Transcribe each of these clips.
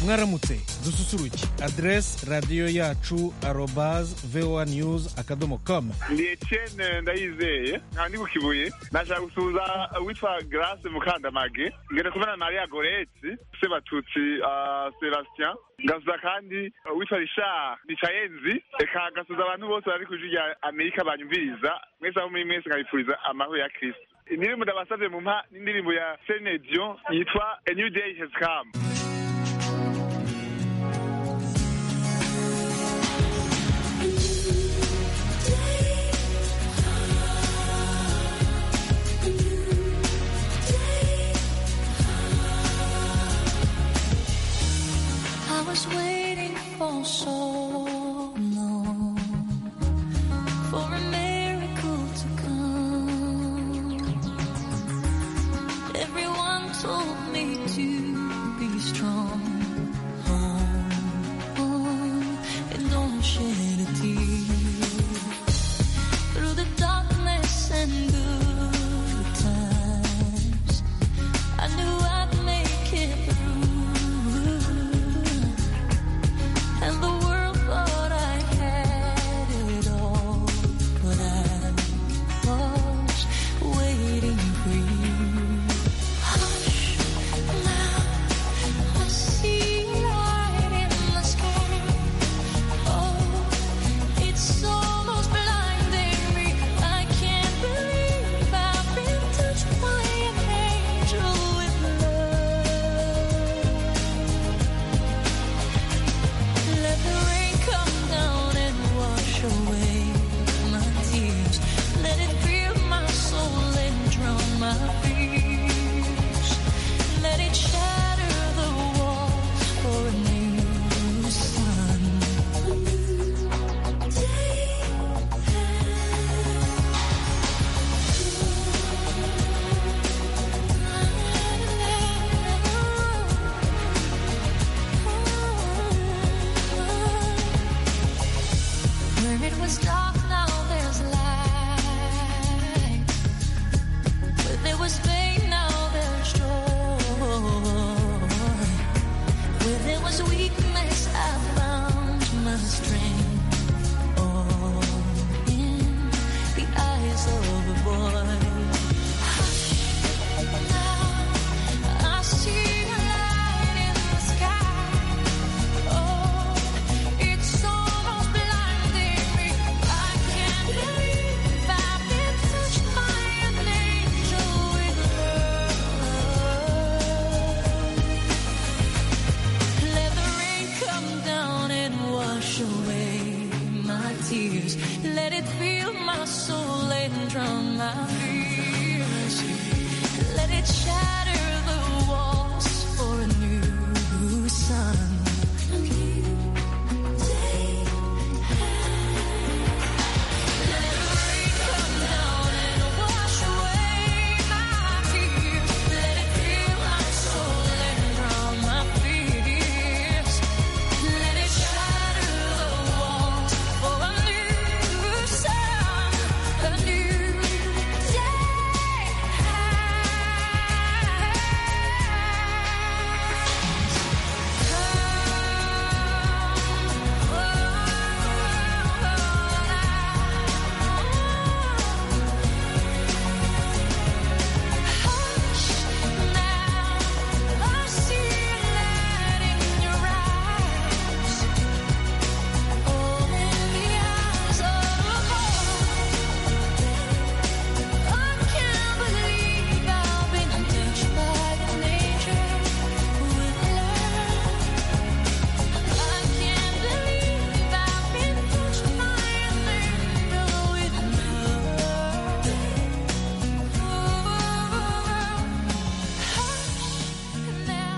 mwaramutse dususuruke adresse radiyo yacu @voanews.com. Ndi Etienne Ndayizeye nkandi ku Kibuye nashaka gusuza witwa Grace Mukandamage ngene kumena Maria Goretti Sebatutsi Sebastien ngasuza kandi witwa Richard Nicayenzi eka ngasuza abantu bose bari kujya Amerika banyumviriza mwese aho muri mwese nkabifuriza amahoro ya Kristo. Indirimbo ndabasavye mu mpa n'indirimbo ya Celine Dion yitwa A New Day Has Come. I was waiting for so long for a miracle to come. Everyone told me to be strong. And don't shed a tear. Through the darkness and good times, I knew I'd make it through. And the world thought I had it all, but I was waiting for you. Hush, now I see light in the sky. Oh, it's almost blinding me. I can't believe I've been touched by an angel with love. Let the rain come down and wash away my tears. Let it fill my soul and drown my fears. Let it shatter the walls for a new sun. A new day Where it was dark, now there's light. Where there was pain, now there's joy. Where there was weakness, I found my strength. All in the eyes of a boy. Hush, now I see a light in the sky. Oh, it's almost blinding me. I can't believe I've been touched by an angel with love. Let the rain come down and wash away my tears. Let it fill my soul and drown my fears. Let it shatter the walls for a new sun. A new day. Let the rain come down and wash away my tears. Let it fill my soul and drown my fears. Let it shatter the walls for a new sun, a new day. Hush, now I see a light in your eyes. Oh, in the eyes of a boy. I can't believe I've been touched by an angel with love. I can't believe I've been touched by an angel with love. Hush, now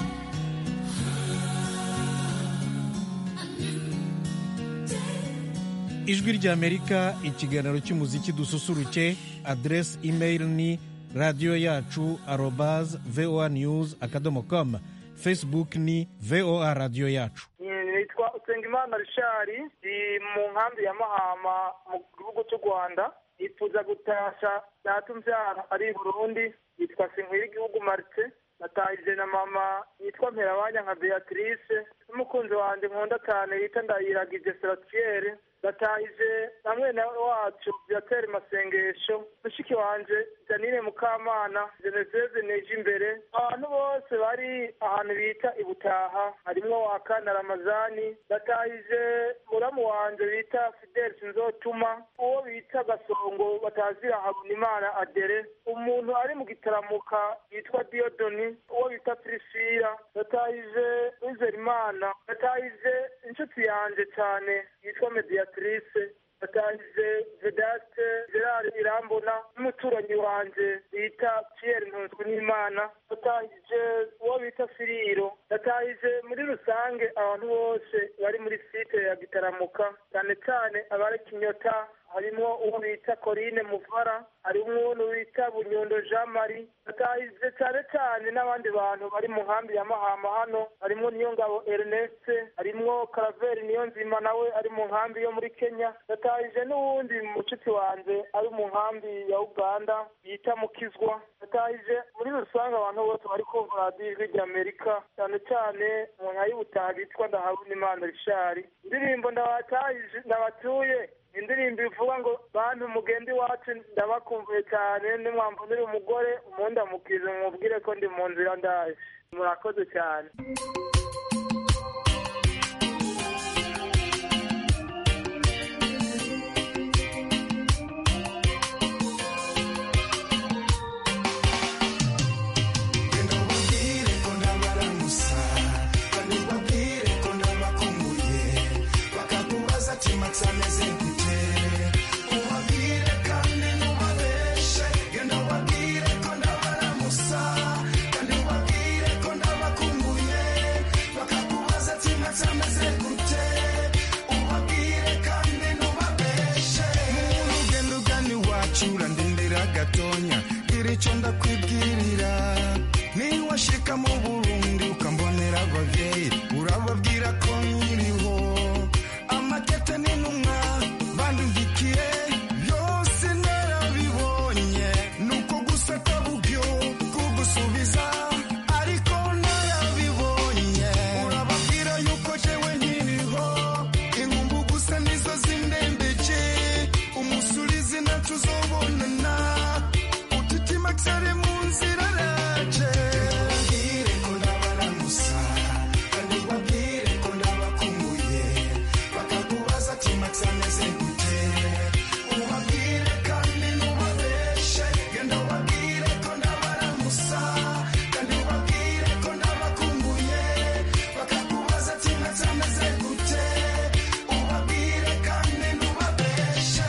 a new day. ijwi ry'Amerika, ikiganiro cy'umuziki dususuruke. Adresse email ni radiyo yacu @voanews.com. Facebook ni VOA radiyo yacu. Nitwa Usengimana Richard, ndi mu nkambi ya Mahama mu gihugu cy'u Rwanda. Nifuza gutasha data umbyara ari i Burundi, yitwa Sinkwira igihugu Martin. natahije na mama yitwa Mperabanya nka Beatrice n'umukunzi wanjye nkunda cyane yita Ndayiragije Seratiere, natahije na mwene wacu Viateur Masengesho, mushiki wanje Janine Mukamana, Genevieve Nejimbere, abantu bose bari ahantu bita Ibutaha, harimwo Wakana Ramazani, natahije muramu wanje bita Fidel Sinzotuma, uwo bita Gasongo batazira Habunimana Adere, umuntu ari mu Gitaramuka yitwa Diodoni, uwo bita Priscilla, natahije Uzerimana, natahije inshuti yanje cyane yitwa Mediatrice, natahije Vedaste Gerard Irambona n'umuturanyi wanje bita Pierre Ntunzwimana, natahije uwo bita Firiro, natahije muri rusange abantu bose bari muri site ya Gitaramuka, cyane cyane abari Kinyota, harimo uwo bita Corine Muvara, harimo uwo bita Bunyundo Jean Marie, natahije cyane cyane n'abandi bantu bari mu nkambi ya Mahama hano, harimo Niyongabo Ernest, harimo Caraveri Niyonzima nawe ari mu nkambi yo muri Kenya, natahije n'uwundi mucuti wanje ari mu nkambi ya Uganda bita Mukizwa, natahije muri rusange abantu bose bari kumva radiyo Ijwi ry'Amerika, cyane cyane mu nka y'Ubutaha bitwa Ndahabunimana Richard. Indirimbo ndabatuye indirimbo ivuga ngo bantu mugende iwacu ndabakumbuye cyane, nimwambonera umugore umundamukize mubwire ko ndi mu nzira ndaje. Murakoze cyane. Gatonya irico ndakwibwirira, niwashika mu Burundi ukambonera abavyeyi urababwira ko nkiriho, amakete n'intumwa bandugikiye byose narabibonye, nuko gusa kabubyo kugusubiza ariko narabibonye, urababwira yuko jewe nkiriho, inkumbu gusa nizo zindembeje, umusulizi natuzobonana mu nzira raje, ubabwire ko ndabaramusa kandi ubabwire ko ndabakumbuye, bakakubaza ati Max ameze gute, ubabwire kandi ntubabeshe, genda ubabwire ko ndabaramusa kandi ubabwire ko ndabakumbuye, bakakubaza ati Max ameze gute, ubabwire kandi ntubabeshe.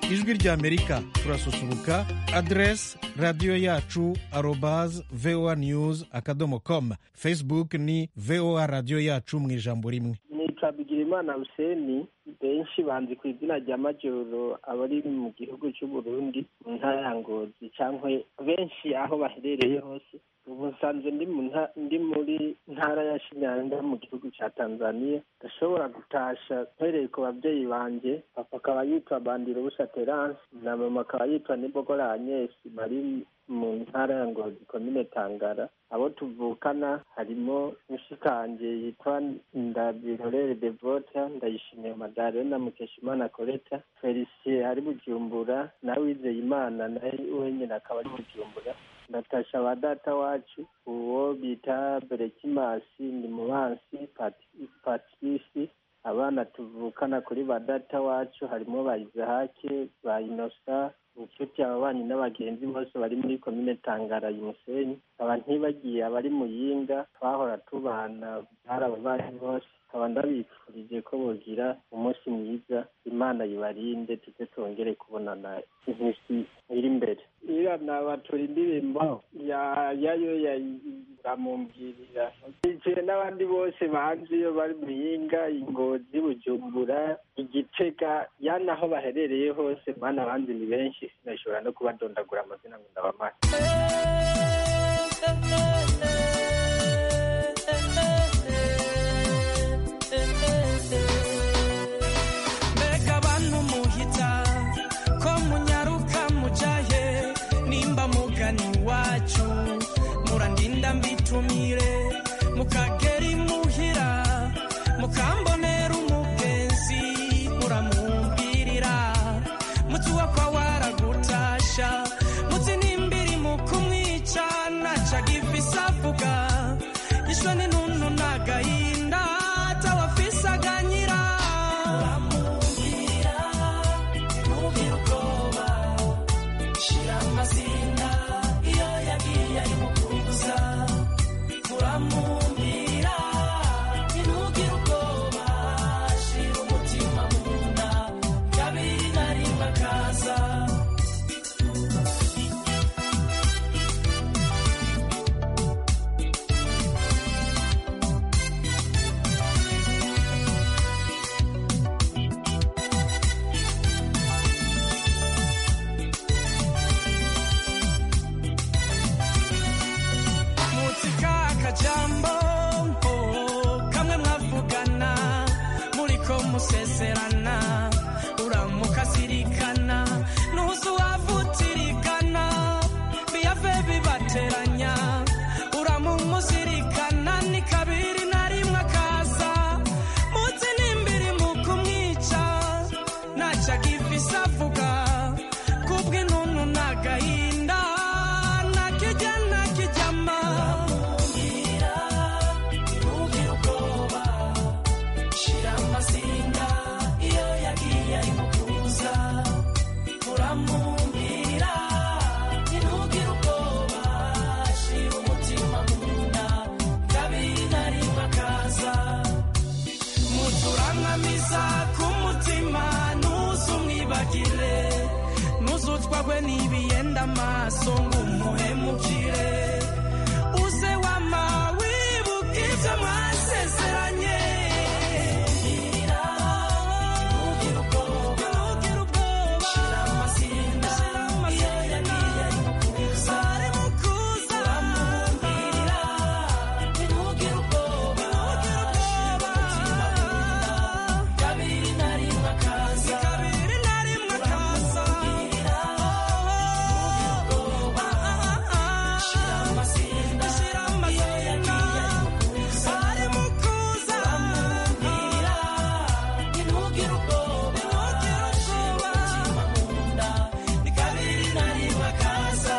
ijwi ry'amerika turasusuruka, aderesi radiyo yacu @voa news .com, facebook ni voa radiyo yacu mu ijambo rimwe. nitwa Bigirimana Huseni, benshi banzi ku izina rya Majoro, abari mu gihugu cy'u Burundi mu ntara ya Ngozi, cyangwa benshi aho baherereye hose. Ubu nsanzwe ndi muri ntara ya Shinyanga mu gihugu cya Tanzania. Ndashobora gutasha mpereye ku babyeyi banje. Papa akaba yitwa Bandirubusa Terence na mama akaba yitwa Nibogora Agnes, bari mu ntara ya Ngozi, komine Tangara. Abo tuvukana harimo mushikanje yitwa Ndabirorere Devota, Ndayishimiye Madalena, Mukeshimana Coleta, Felicien ari Bujumbura, na Wizeyimana nawe wenyine akaba ari Bujumbura. Ndatasha ba data wacu uwo bita Berekimasi ni Mubansi Patrice. Abana tuvukana kuri ba data wacu harimo ba Izahake, ba Inosa, inshuti ababanyi n'abagenzi bose bari muri komine Tangara y'Umusenyi. Aba ntibagiye abari Muyinga twahora tubana, hari ababanyi bose. Aba ndabifurije ko bogira umunsi mwiza, Imana yibarinde, tuze twongere kubonana iminsi iri imbere. Ira nabatura indirimbo yayo yamumbwirira ije n'abandi bose banzi iyo bari Muyinga, Ingozi, Bujumbura, Igitega, yanaho baherereye hose. Mana banzi ni benshi, sinashobora no kubadondagura amazina ngo ndabamara. Mbega abantu muhita ko munyaruka mujahe, nimba mugani wacu murandinda mbitumire, mukagera imuhira mukambonera umugenzi, muramumbirira mutuwa kwa waragutasha, muzi nimbiri mukumwica naca gifisa avuga, yishwe n'intuntu n'agahinda tawafise aganyira. Muramumbirira ntugire ubwoba, shira amazina iyo yagiye ari mukuza. Muramumbirira ntugire ubwoba, shira umutima mu nda, kabiri na rimwe akaza. Mutika akajambo kamwe mwavugana muriko musezerana, uramuka zirikana nuzu wavutirikana, biyave bibateranya, uramumuzirikana ni kabiri na rimwe akaza, muzi nimbiri mukumwica naca gifisa avuga, kubw'intuntu n'agahinda nakijya nakijyama. Muramumbirira ntugire ubwoba, shira amazinda iyo yagiye ari mukuza. Muramumbirira ntugire ubwoba, shira umutima mu nda, kabiri na rimwe akaza. Muturanamiza ku mutima ntuzumwibagire, ntuzutwagwe n'ibiyenda amaso ngumuhemukire, uze wama wibuka ibyo mwasezeranye. Ntugire ubwoba, shira amazinda iyo yagiye ari mukuza. Muramumbirira ntugire ubwoba, shira umutima mu nda, kabiri na rimwe akaza. Muramumbirira ntugire ubwoba, shira amazinda iyo yagiye ari mukuza. Muramumbirira ntugire ubwoba, shira umutima mu nda, kabiri na rimwe akaza.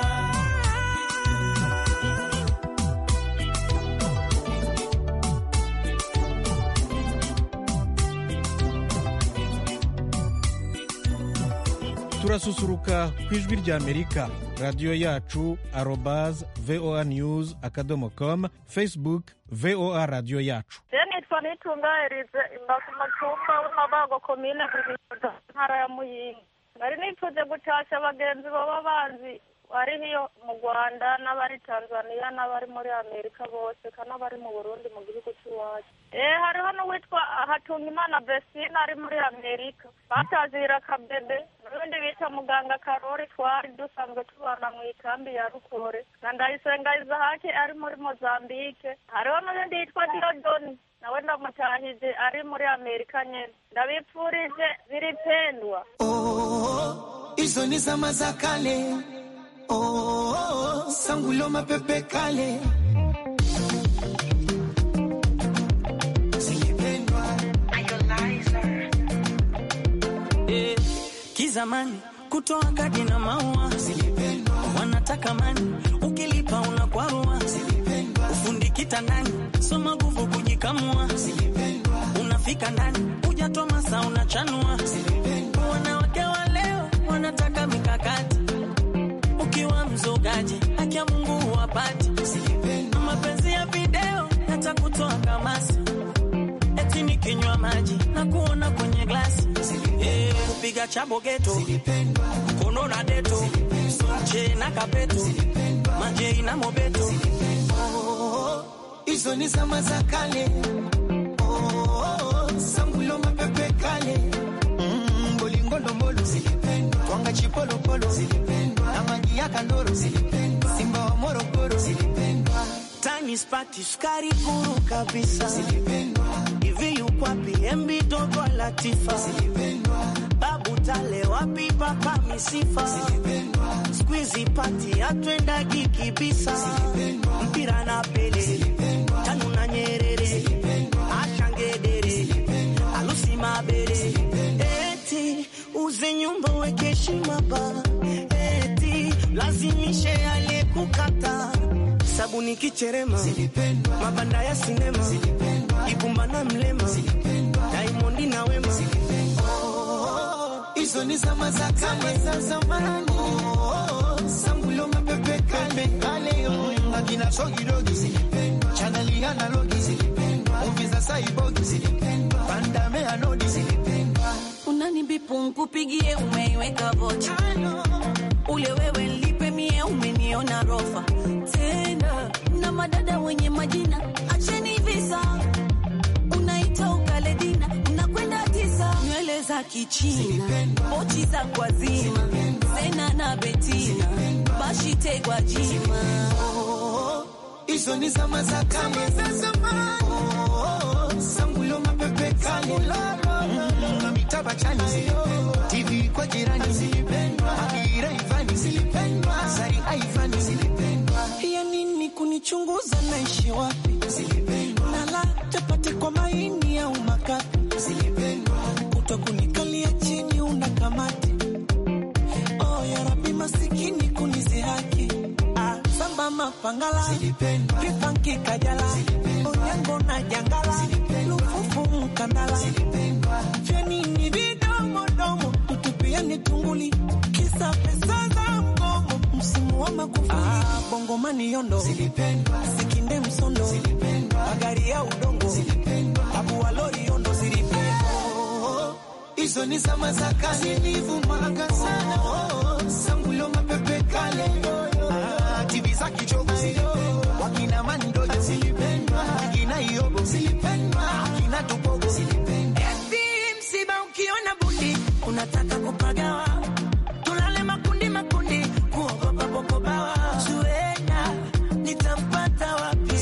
turasusuruka ku ijwi ry'amerika, radiyo yacu @voa news .com, facebook voa radiyo yacu. nitwa Nitunga Erize imba ku mutumba w'Amabago, komine Bujumbura, ntara ya Muyinga. bari nipfuze gutasha abagenzi baba banzi bari hiyo mu Rwanda n'abari Tanzania n'abari muri Amerika bose kana bari mu Burundi mu gihugu cy'iwacu. Hariho n'uwitwa Hatungimana Besina ari muri Amerika batazira kabebe n'undi bita muganga Karori twari dusanzwe tubana mu ikambi ya Rukore na Ndayisenga Izahake ari muri Mozambique. Hariho n'undi yitwa Diodoni nawe ndamutahije ari muri Amerika nyene ndabipfurije ziripendwa. Izo ni zama za kale. Sangulo mapepe kale. Silipendwa kizamani kutoa kadi na maua. Silipendwa wanataka mani ukilipa unakwarua. Silipendwa ufundi kitandani soma nguvu kujikamua. Silipendwa unafika ndani hujatoa masaa unachanua. Silipendwa wanawake wa leo wanataka mikakati. Ukiwa mzogaji haki ya Mungu wapati. Mapenzi ya video yatakutoa kamasi. Eti nikinywa maji na kuona kwenye glasi. Kupiga chabo geto kono na deto. Soche na kapeto maje na mobeto. Izo ni zama za kale. Sangulo mapepe kale. Bolingo ndombolo twanga chipolo polo. Amagi ya kandoro Simba wa Morogoro. Tani spati sukari kuru kabisa. Hivi yuko wapi MB dogo Latifa. Babu tale wapi papa misifa. Squeezy party atwenda kikibisa. Mpira na Pele Tanu na Nyerere Ashangedere Alusi Mabere. Eti uze nyumba weke heshima ba. Eti lazimishe ale kukata. Sabuni kicherema mabanda ya sinema. Ibumba na Mlema Diamond na Wema. Izo ni zama za kale za zamani. Sangulo mapepe kale. Akina sogi dogi chaneli analogi. Movie saibogi pandame anodi. Unanibipu nkupigie umeiweka vocha. Ule wewe lipe mie umeniona rofa. Tena na madada wenye majina acheni visa. Unaita ukaledina unakwenda tisa. Nywele za kichina pochi za kwa zima. Sena na Betina bashite kwa jima. Izo ni zama za kale za zamani. Sangulo mapepe kale. Na mitaba chani TV kwa jirani. Abira Ivani Sari Ivani. Ya nini kunichunguza naishi wapi. Nala chapati kwa maini au makapi. Kuto kunikalia chini unakamati. Oh ya Rabbi masikini kunizihaki. Samba mapangala Kipanki kajala Onyango na jangala Lufufu mkandala Fenini vidomo domo Tutupiani tunguli Kisa pesa za mgomo Msimu wa makufuli Bongo mani yondo Sikinde msondo Magari ya udongo Abu walori yondo zilipendwa. Izo ni zama za kale. Nivumanga sana. Sangulo mapepe kale. TV za kichogo wakina Mandojo wakina Iyobo wakina Tupogo. Msiba ukiona bundi unataka kupagawa. Tulale makundi kuogopa popobawa. Zuena nitampata wapi.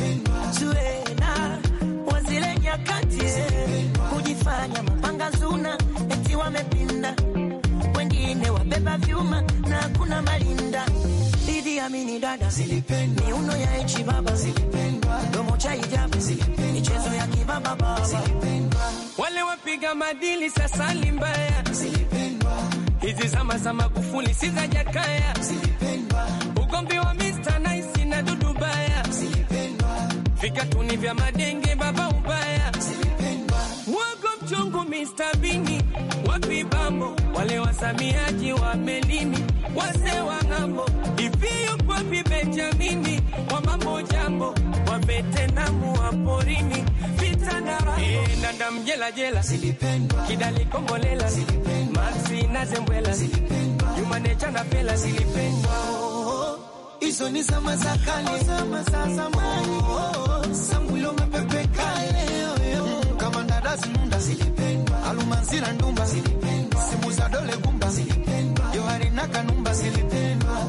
Zuena wazile nyakati kujifanya mapanga zuna. Eti wamepinda wengine wabeba vyuma na kuna malinda. Didi amini dada ni uno ya echi baba. Domo cha hijabu michezo ya kibaba baba. Wale wapiga madili sasa limbaya. Hizi zama za Magufuli si za Jakaya. Ugombi wa Mr. Nice na Dudu Baya. Vikatuni vya madenge baba ubaya. Wago mchungu Mr. Bini wapi bambo. Wale wasamiaji wa melini wase wa ngambo. Ivi yupo wapi Benjamini wa mambo jambo. Wa Vetenamu wa porini vita na rahi. Ndandam jela jela zilipendwa, Kidali Kombolela zilipendwa, Maxi na Zembwela zilipendwa, Humanecha na Pela zilipendwa. Hizo ni zama za kale, zama za zamani. Sangulo mapepe kale, kama ndadazi nunda zilipendwa, Alumanzira ndumba zilipendwa, simu za dole gumba zilipendwa, Johari na Kanumba zilipendwa.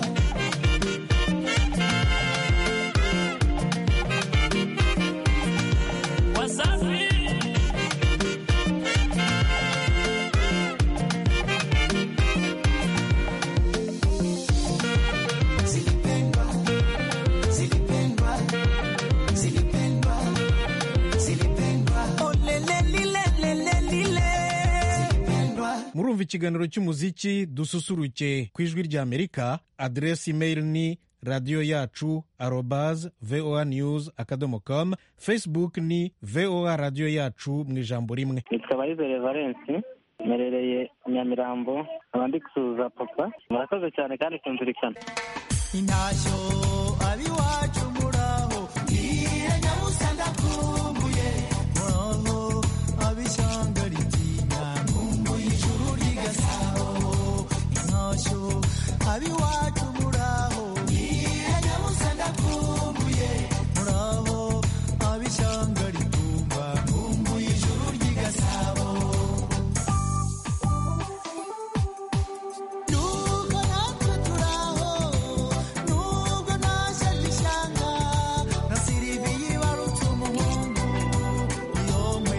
murumva ikiganiro cy'umuziki dususuruke ku ijwi rya Amerika. Aderesi email ni radio yacu @voanews.com. Facebook ni VOA radio yacu mu ijambo rimwe. nitwa Bayizere Valence, merereye Nyamirambo, abandi kusuza papa. Murakoze cyane kandi tunzirikana. Intashyo abiwacu muraho, ngira Nyamusanda kumbuye, muraho abishanga ritinya, kumbuye ijuru rigasabo. Intashyo abiwacu muraho, ngira Nyamusanda kumbuye, muraho abishanga ritumba, kumbuye ijuru rigasabo. Nuko natwe turaho, nubwo nashe gishanga, nasiribi yibarutse umuhungu yomwe.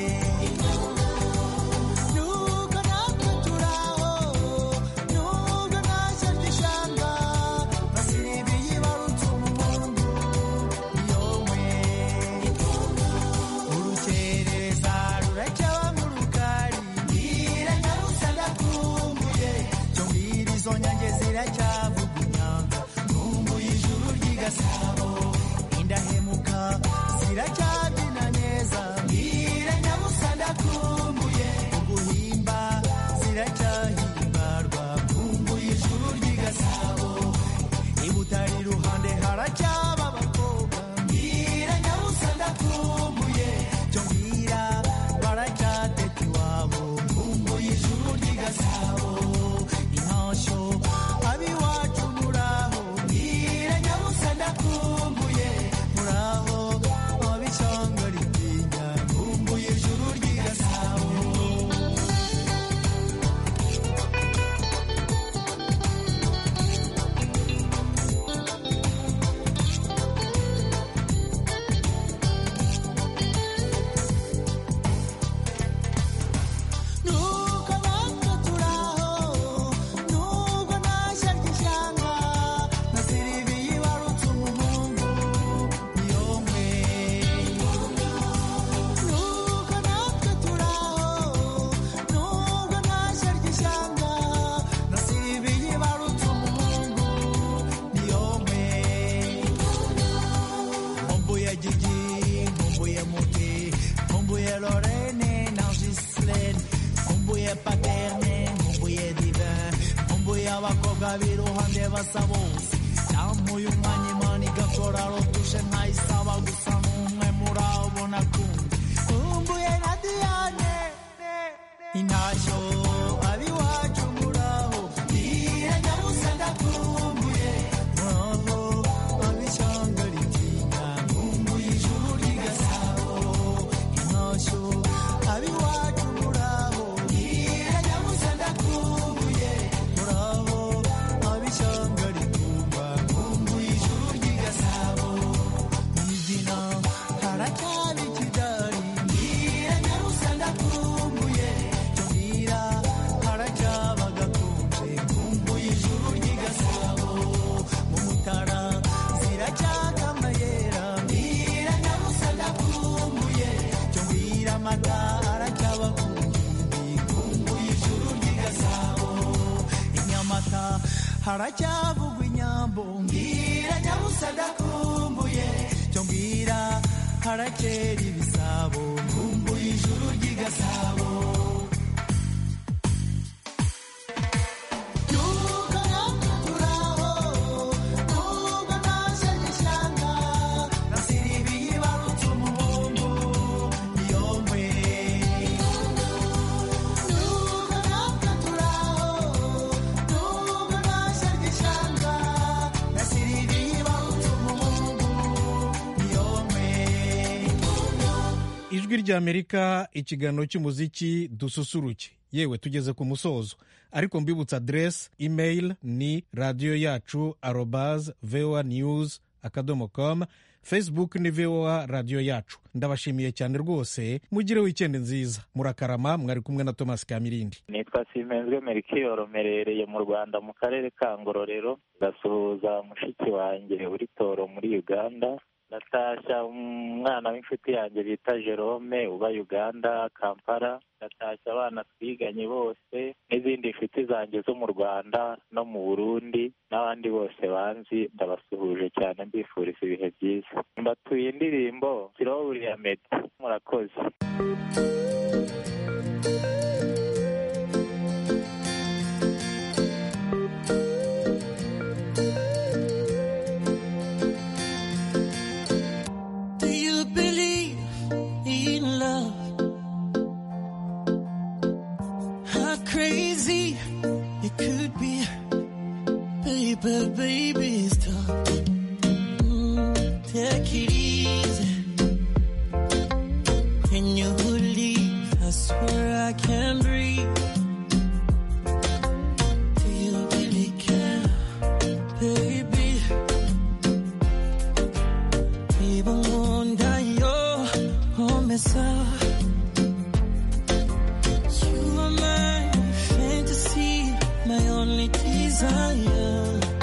Nuko natwe turaho, nubwo nashe gishanga, nasiribi yibarutse umuhungu yomwe. Urukerereza ruracyaba mu rukari, ngira Nyamusanda kumbuye, cyongera izo nyange ziracyavuga inyanga, kumbuye ijuru ry'igasabo. Indahemuka ziracyabyina neza, ngira Nyamusanda kumbuye, uguhimba ziracyahimbarwa, kumbuye ijuru ry'igasabo. Ibutari iruhande haracyaba abakobwa, ngira Nyamusanda kumbuye, cyongera baracyateta iwabo, kumbuye ijuru ry'igasabo. Intashyo abiwacu muraho, ngira Nyamusanda kumbuye, muraho abishanga ritinya, kumbuye ijuru ry'igasabo. Nuko natwe turaho, nubwo nashe gishanga, nasiribi yibarutse umuhungu yomwe. Nuko natwe turaho, nubwo nashe gishanga, nasiribi yibarutse umuhungu yomwe. Nkumbuye Gigi, nkumbuye Muti, nkumbuye Lorraine na Gislaine, nkumbuye Paterne, nkumbuye Divin, nkumbuye abakobwa b'iruhande basa bose. Namuye umwanya Imana igakora rotushe ntayisaba, gusa n'umwe muri abo nakunze, nkumbuye na Diane. Intashyo abiwacu muraho, ngira Nyamusanda kumbuye, muraho abishanga ritinya, kumbuye ijuru ry'igasabo. Intashyo abiwacu muraho, ngira Nyamusanda kumbuye, muraho abishanga ritumba, kumbuye ijuru ry'igasabo. Imigina haracyaba ikidari, ngira Nyamusanda kumbuye, cyongera haracyaba agakunze, kumbuye ijuru ry'igasabo. Mu Mutara ziracyaka amayera, ngira Nyamusanda kumbuye, cyongera amata haracyaba kumbi, kumbuye ijuru ry'igasabo. I Nyamata haracyavugwa inyambo, ngira Nyamusanda kumbuye, cyongera harakera ibisabo, kumbuye ijuru ry'igasabo. Nuko natwe turaho, nubwo nashe gishanga, nasiribi yibarutse umuhungu yomwe. ijwi ry'Amerika, ikiganiro cy'umuziki dususuruke. Yewe tugeze ku musozo, ariko mbibutsa adresse email ni radio yacu @voanews.com, Facebook ni VOA radio yacu. Ndabashimiye cyane rwose, mugire weekend nziza. Murakarama, mwari kumwe na Thomas Kamirindi. Nitwa Simenzwe Melchior, merereye mu Rwanda mu karere ka Ngororero. Ndasuhuza mushiki wanjye uri Toro muri Uganda. Ndatashya umwana w'inshuti yanjye bita Jerome uba Uganda, Kampala. Ndatashya abana twiganye bose n'izindi nshuti zanjye zo mu Rwanda no mu Burundi n'abandi bose banzi. Ndabasuhuje cyane, mbifuriza ibihe byiza. Mbatuye indirimbo Kiroburi ya Meddy. Murakoze. But baby, stop. Take it easy. When you leave, I swear I can't breathe. Do you really care, baby? Even wonder your home is up. You are my fantasy, my only desire.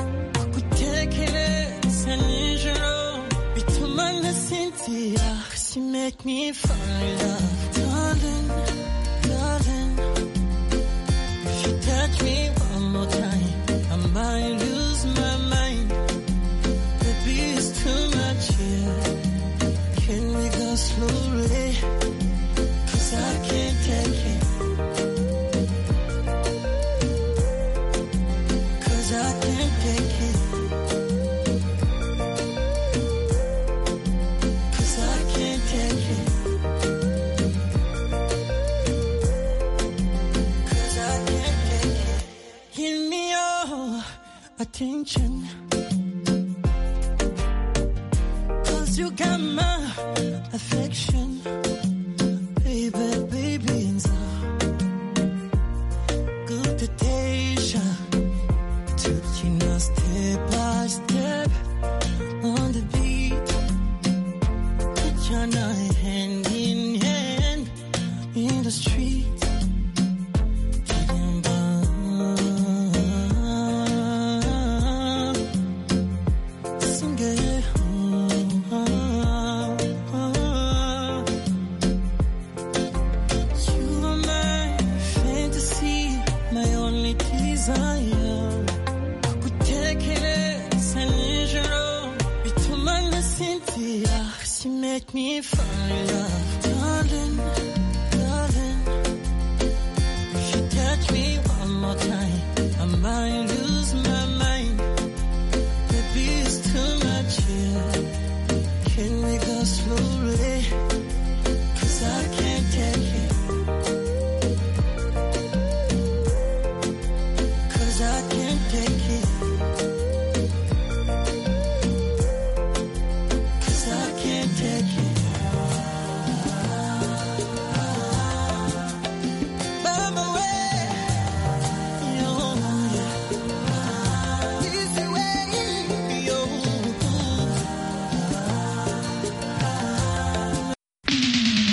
Cause you make me fall in love, darling, darling. If you touch me one more time, I might lose my mind. Baby, it's too much here. Can we go slowly? Cause I can't take it. Cause I can't take it. Attention, cause you got my affection, baby, baby, and so good to Deja, took you now step by step on the beat, put your night hand in hand in the street. Make me fall in love, darling.